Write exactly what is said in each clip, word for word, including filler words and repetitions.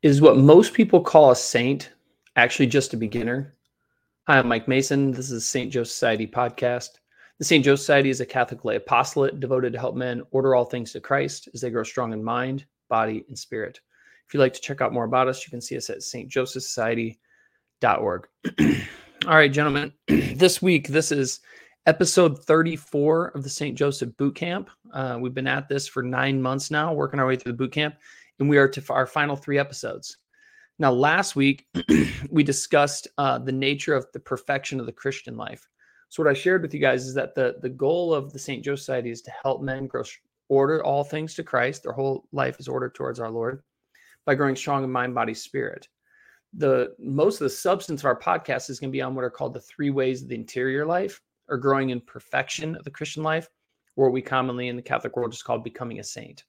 Is what most people call a saint actually just a beginner? Hi, I'm Mike Mason. This is the Saint Joe Society podcast. The Saint Joe Society is a Catholic lay apostolate devoted to help men order all things to Christ as they grow strong in mind, body, and spirit. If you'd like to check out more about us, you can see us at st joseph society dot org. All right, gentlemen, this week, this is episode thirty-four of the Saint Joseph Boot Camp. Uh, we've been at this for nine months now, working our way through the boot camp, and we are to our final three episodes. Now, last week, we discussed uh, the nature of the perfection of the Christian life. So what I shared with you guys is that the, the goal of the Saint Joe Society is to help men grow, order all things to Christ. Their whole life is ordered towards our Lord by growing strong in mind, body, spirit. The most of the substance of our podcast is going to be on what are called the three ways of the interior life, or growing in perfection of the Christian life, or what we commonly in the Catholic world just call becoming a saint.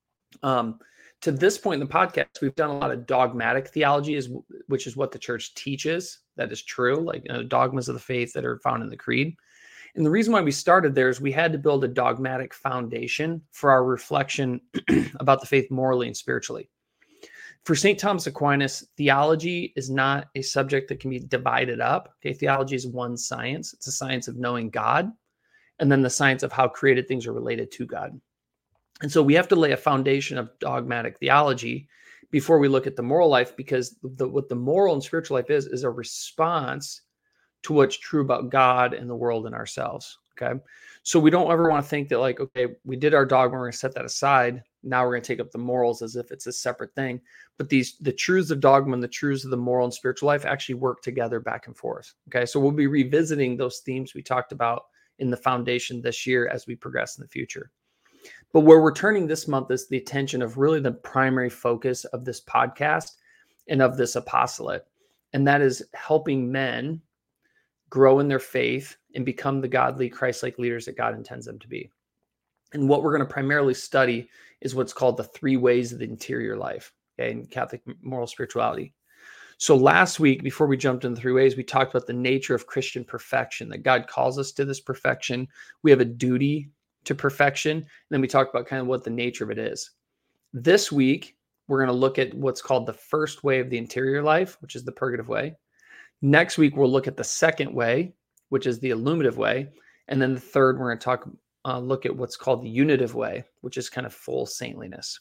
Um, to this point in the podcast, we've done a lot of dogmatic theology, is, which is what the church teaches. That is true, like you know, dogmas of the faith that are found in the creed. And the reason why we started there is we had to build a dogmatic foundation for our reflection about the faith morally and spiritually. For Saint Thomas Aquinas, theology is not a subject that can be divided up. Okay, theology is one science. It's a science of knowing God, and then the science of how created things are related to God. And so we have to lay a foundation of dogmatic theology before we look at the moral life, because the, what the moral and spiritual life is, is a response to what's true about God and the world and ourselves. Okay. So we don't ever want to think that like, okay, we did our dogma, we're going to set that aside. Now we're going to take up the morals as if it's a separate thing. But these, the truths of dogma and the truths of the moral and spiritual life actually work together back and forth. Okay. So we'll be revisiting those themes we talked about in the foundation this year as we progress in the future. But where we're turning this month is the attention of really the primary focus of this podcast and of this apostolate. And that is helping men grow in their faith and become the godly, Christ-like leaders that God intends them to be. And what we're going to primarily study is what's called the three ways of the interior life, okay, in Catholic moral spirituality. So last week, before we jumped into the three ways, we talked about the nature of Christian perfection, that God calls us to this perfection. We have a duty to perfection. And then we talked about kind of what the nature of it is. This week, we're going to look at what's called the first way of the interior life, which is the purgative way. Next week, we'll look at the second way, which is the illuminative way. And then the third, we're going to talk, uh, look at what's called the unitive way, which is kind of full saintliness.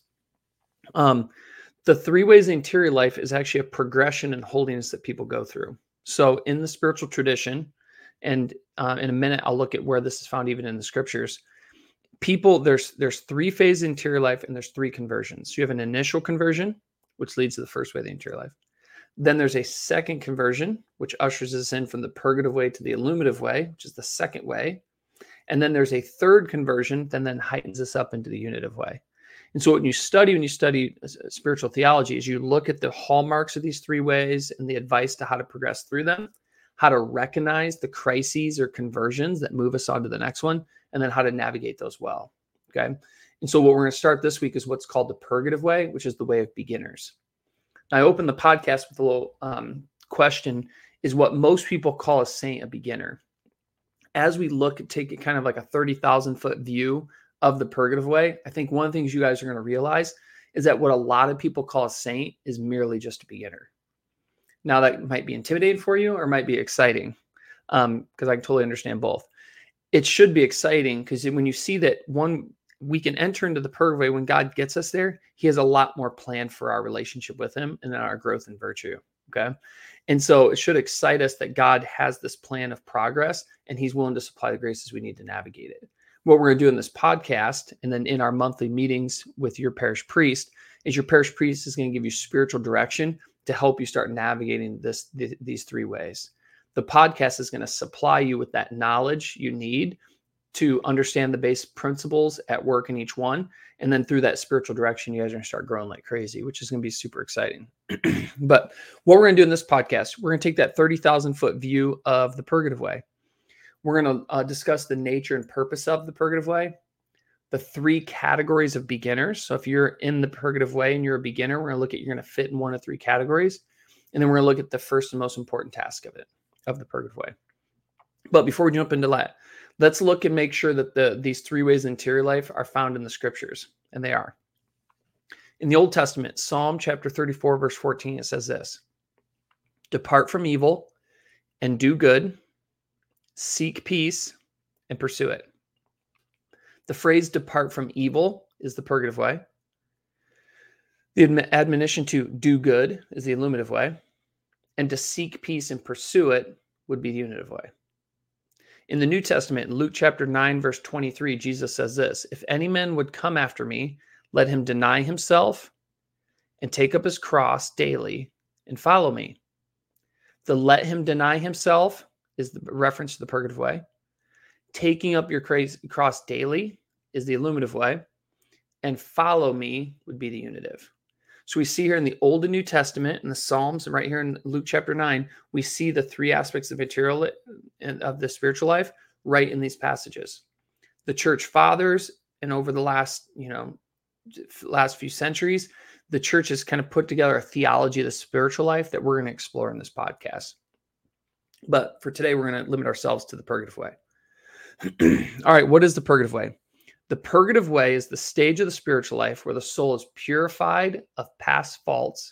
Um, the three ways of the interior life is actually a progression in holiness that people go through. So in the spiritual tradition, and uh, in a minute, I'll look at where this is found even in the scriptures, people, there's there's three phases of interior life, and there's three conversions. So you have an initial conversion, which leads to the first way of the interior life. Then there's a second conversion, which ushers us in from the purgative way to the illuminative way, which is the second way. And then there's a third conversion that then heightens us up into the unitive way. And so when you study, when you study spiritual theology, is you look at the hallmarks of these three ways and the advice to how to progress through them, how to recognize the crises or conversions that move us on to the next one, and then how to navigate those well. Okay. And so what we're going to start this week is what's called the purgative way, which is the way of beginners. Now, I opened the podcast with a little um, question: is what most people call a saint a beginner? As we look at take it kind of like a thirty thousand foot view of the purgative way, I think one of the things you guys are going to realize is that what a lot of people call a saint is merely just a beginner. Now, that might be intimidating for you or might be exciting, um, because I can totally understand both. It should be exciting because when you see that one, we can enter into the purgative way when God gets us there, he has a lot more planned for our relationship with him and then our growth in virtue. Okay. And so it should excite us that God has this plan of progress and he's willing to supply the graces we need to navigate it. What we're going to do in this podcast and then in our monthly meetings with your parish priest is your parish priest is going to give you spiritual direction to help you start navigating this, th- these three ways. The podcast is going to supply you with that knowledge you need to understand the base principles at work in each one. And then through that spiritual direction, you guys are going to start growing like crazy, which is going to be super exciting. But what we're going to do in this podcast, we're going to take that thirty thousand foot view of the purgative way. We're going to uh, discuss the nature and purpose of the purgative way, the three categories of beginners. So if you're in the purgative way and you're a beginner, we're going to look at, you're going to fit in one of three categories. And then we're going to look at the first and most important task of it, of the purgative way. But before we jump into that, let's look and make sure that the these three ways of interior life are found in the scriptures, and they are. In the Old Testament, Psalm chapter thirty-four, verse fourteen, it says this: depart from evil and do good, seek peace and pursue it. The phrase depart from evil is the purgative way. The admonition to do good is the illuminative way. And to seek peace and pursue it would be the unitive way. In the New Testament, in Luke chapter nine, verse twenty-three, Jesus says this: if any man would come after me, let him deny himself and take up his cross daily and follow me. The let him deny himself is the reference to the purgative way. Taking up your cross daily is the illuminative way. And follow me would be the unitive. So we see here in the Old and New Testament, in the Psalms, and right here in Luke chapter nine, we see the three aspects of material of the spiritual life right in these passages. The church fathers, and over the last, you know, last few centuries, the church has kind of put together a theology of the spiritual life that we're going to explore in this podcast. But for today, we're going to limit ourselves to the purgative way. All right, what is the purgative way? The purgative way is the stage of the spiritual life where the soul is purified of past faults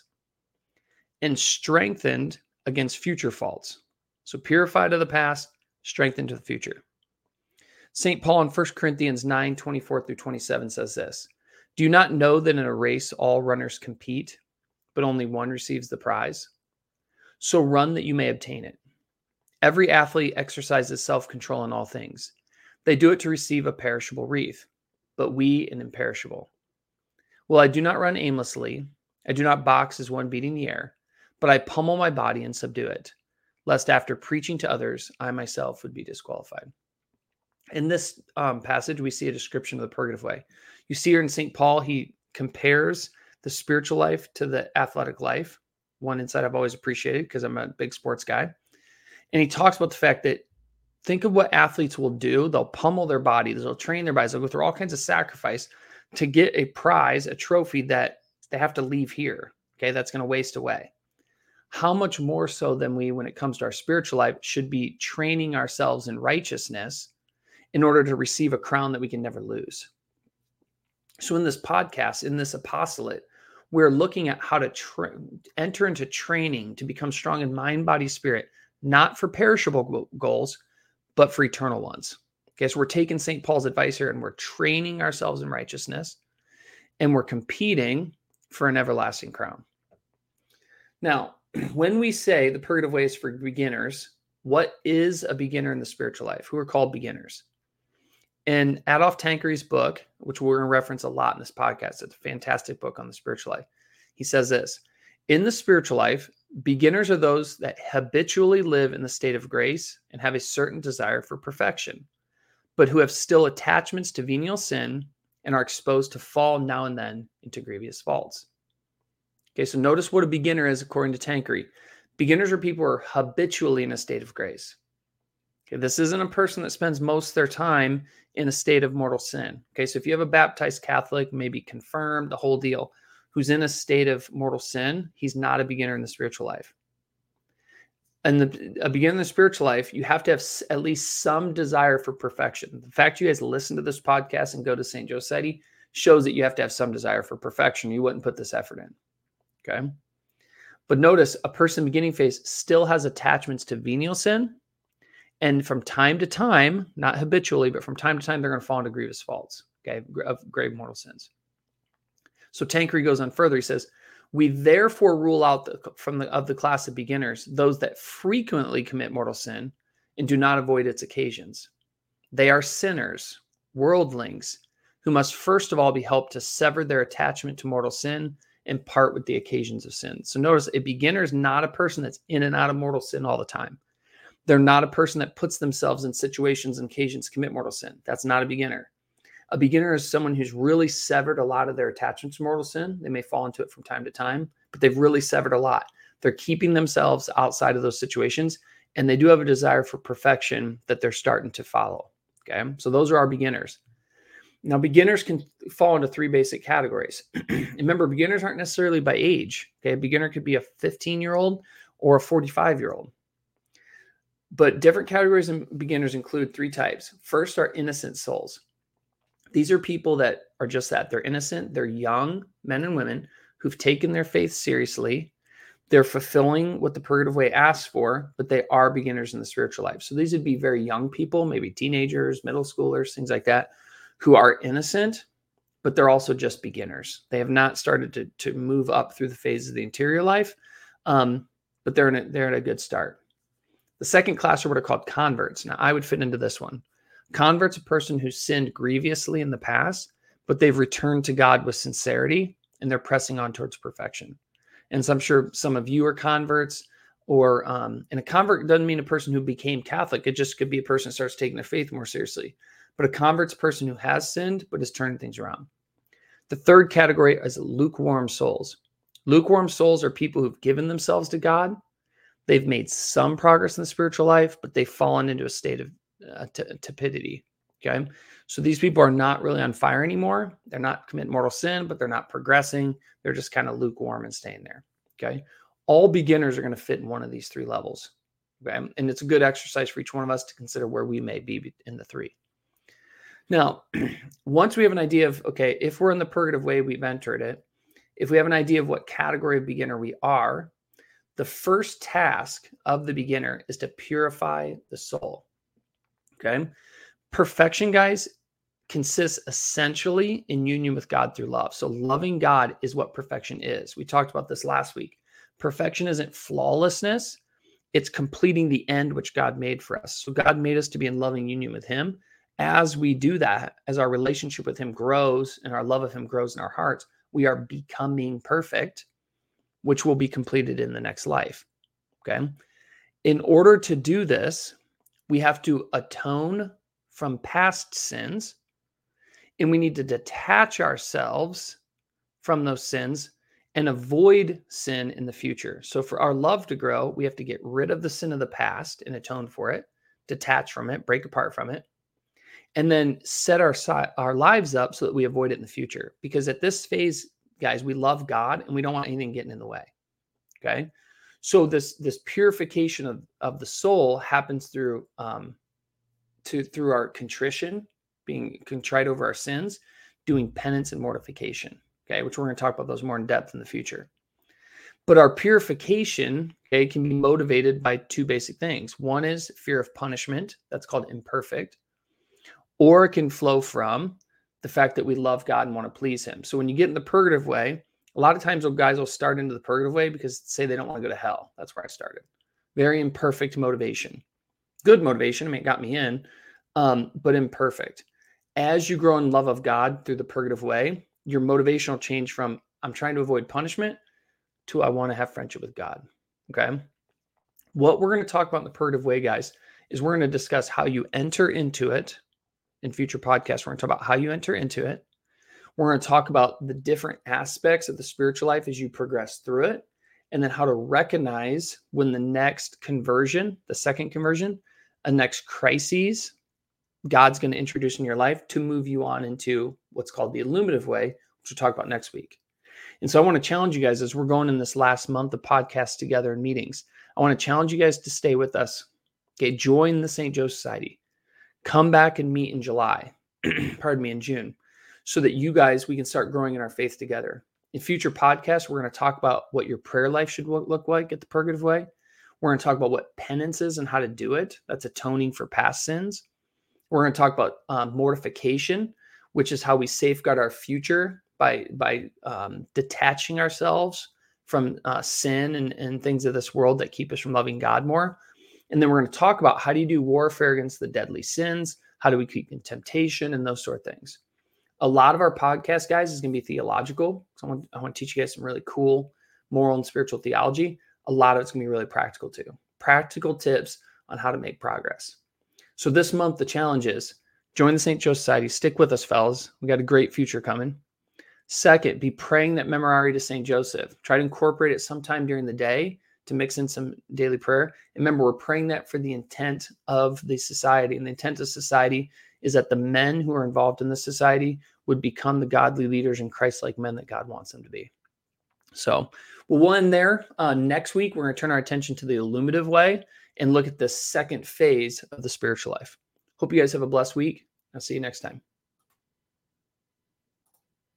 and strengthened against future faults. So purified of the past, strengthened to the future. Saint Paul in First Corinthians nine, twenty-four through twenty-seven says this: do you not know that in a race all runners compete, but only one receives the prize? So run that you may obtain it. Every athlete exercises self-control in all things. They do it to receive a perishable wreath, but we an imperishable. Well, I do not run aimlessly. I do not box as one beating the air, but I pummel my body and subdue it, lest after preaching to others, I myself would be disqualified. In this um, passage, we see a description of the purgative way. You see here in Saint Paul, he compares the spiritual life to the athletic life. One insight I've always appreciated because I'm a big sports guy. And he talks about the fact that think of what athletes will do. They'll pummel their bodies. They'll train their bodies. They'll go through all kinds of sacrifice to get a prize, a trophy that they have to leave here. Okay, that's going to waste away. How much more so than we, when it comes to our spiritual life, should be training ourselves in righteousness in order to receive a crown that we can never lose. So in this podcast, in this apostolate, we're looking at how to tra- enter into training to become strong in mind, body, spirit, not for perishable goals, but for eternal ones. Okay, so we're taking Saint Paul's advice here and we're training ourselves in righteousness and we're competing for an everlasting crown. Now, when we say the purgative way is for beginners, what is a beginner in the spiritual life? Who are called beginners? In Adolf Tanquery's book, which we're going to reference a lot in this podcast, it's a fantastic book on the spiritual life. He says this: in the spiritual life, beginners are those that habitually live in the state of grace and have a certain desire for perfection, but who have still attachments to venial sin and are exposed to fall now and then into grievous faults. Okay, so notice what a beginner is according to Tanquery. Beginners are people who are habitually in a state of grace. Okay, this isn't a person that spends most of their time in a state of mortal sin. Okay, so if you have a baptized Catholic, maybe confirmed, the whole deal, who's in a state of mortal sin, he's not a beginner in the spiritual life. And the, a beginner in the spiritual life, you have to have at least some desire for perfection. The fact you guys listen to this podcast and go to Saint Joe's Society shows that you have to have some desire for perfection. You wouldn't put this effort in. Okay. But notice a person in beginning phase still has attachments to venial sin. And from time to time, not habitually, but from time to time, they're going to fall into grievous faults, okay, of grave mortal sins. So Tanquery goes on further. He says, we therefore rule out the, from the, of the class of beginners, those that frequently commit mortal sin and do not avoid its occasions. They are sinners, worldlings, who must first of all be helped to sever their attachment to mortal sin and part with the occasions of sin. So notice a beginner is not a person that's in and out of mortal sin all the time. They're not a person that puts themselves in situations and occasions to commit mortal sin. That's not a beginner. A beginner is someone who's really severed a lot of their attachments to mortal sin. They may fall into it from time to time, but they've really severed a lot. They're keeping themselves outside of those situations, and they do have a desire for perfection that they're starting to follow. Okay, so those are our beginners. Now, beginners can fall into three basic categories. Remember, beginners aren't necessarily by age. Okay, a beginner could be a fifteen-year-old or a forty-five-year-old. But different categories of beginners include three types. First are innocent souls. These are people that are just that. They're innocent. They're young men and women who've taken their faith seriously. They're fulfilling what the Purgative Way asks for, but they are beginners in the spiritual life. So these would be very young people, maybe teenagers, middle schoolers, things like that, who are innocent, but they're also just beginners. They have not started to, to move up through the phases of the interior life, um, but they're in a, they're at a good start. The second class are what are called converts. Now, I would fit into this one. Convert's a person who sinned grievously in the past, but they've returned to God with sincerity, and they're pressing on towards perfection. And so I'm sure some of you are converts, or um, and a convert doesn't mean a person who became Catholic. It just could be a person who starts taking their faith more seriously. But a convert's a person who has sinned, but is turning things around. The third category is lukewarm souls. Lukewarm souls are people who've given themselves to God. They've made some progress in the spiritual life, but they've fallen into a state of uh, t- tepidity. Okay. So these people are not really on fire anymore. They're not committing mortal sin, but they're not progressing. They're just kind of lukewarm and staying there. Okay. All beginners are going to fit in one of these three levels. Okay. And it's a good exercise for each one of us to consider where we may be in the three. Now, once we have an idea of, okay, if we're in the Purgative Way, we've entered it. If we have an idea of what category of beginner we are, the first task of the beginner is to purify the soul. Okay. Perfection, guys, consists essentially in union with God through love. So loving God is what perfection is. We talked about this last week. Perfection isn't flawlessness. It's completing the end which God made for us. So God made us to be in loving union with him. As we do that, as our relationship with him grows and our love of him grows in our hearts, we are becoming perfect, which will be completed in the next life. Okay. In order to do this, we have to atone from past sins, and we need to detach ourselves from those sins and avoid sin in the future. So for our love to grow, we have to get rid of the sin of the past and atone for it, detach from it, break apart from it, and then set our, our lives up so that we avoid it in the future. Because at this phase, guys, we love God and we don't want anything getting in the way. Okay. So this, this purification of, of the soul happens through, um, to, through our contrition, being contrite over our sins, doing penance and mortification. Okay. Which we're going to talk about those more in depth in the future. But our purification, okay, can be motivated by two basic things. One is fear of punishment. That's called imperfect. Or it can flow from the fact that we love God and want to please him. So when you get in the Purgative Way, a lot of times guys will start into the Purgative Way because say they don't want to go to hell. That's where I started. Very imperfect motivation. Good motivation. I mean, it got me in, um, but imperfect. As you grow in love of God through the Purgative Way, your motivation will change from I'm trying to avoid punishment to I want to have friendship with God. Okay. What we're going to talk about in the Purgative Way, guys, is we're going to discuss how you enter into it. In future podcasts, we're going to talk about how you enter into it. We're going to talk about the different aspects of the spiritual life as you progress through it, and then how to recognize when the next conversion, the second conversion, a next crises, God's going to introduce in your life to move you on into what's called the Illuminative Way, which we'll talk about next week. And so I want to challenge you guys as we're going in this last month of podcasts together and meetings. I want to challenge you guys to stay with us. Okay, join the Saint Joe Society. Come back and meet in July, pardon me, in June, so that you guys, we can start growing in our faith together. In future podcasts, we're going to talk about what your prayer life should look like at the Purgative Way. We're going to talk about what penance is and how to do it. That's atoning for past sins. We're going to talk about um, mortification, which is how we safeguard our future by, by um, detaching ourselves from uh, sin and, and things of this world that keep us from loving God more. And then we're going to talk about how do you do warfare against the deadly sins? How do we keep in temptation and those sort of things? A lot of our podcast, guys, is going to be theological. So I want, I want to teach you guys some really cool moral and spiritual theology. A lot of it's going to be really practical too. Practical tips on how to make progress. So this month, the challenge is join the Saint Joe Society. Stick with us, fellas. We got a great future coming. Second, be praying that Memorare to Saint Joseph. Try to incorporate it sometime during the day to mix in some daily prayer. And remember, we're praying that for the intent of the society. And the intent of society is that the men who are involved in the society would become the godly leaders and Christ-like men that God wants them to be. So well, we'll end there. Uh, next week, we're going to turn our attention to the Illuminative Way and look at the second phase of the spiritual life. Hope you guys have a blessed week. I'll see you next time.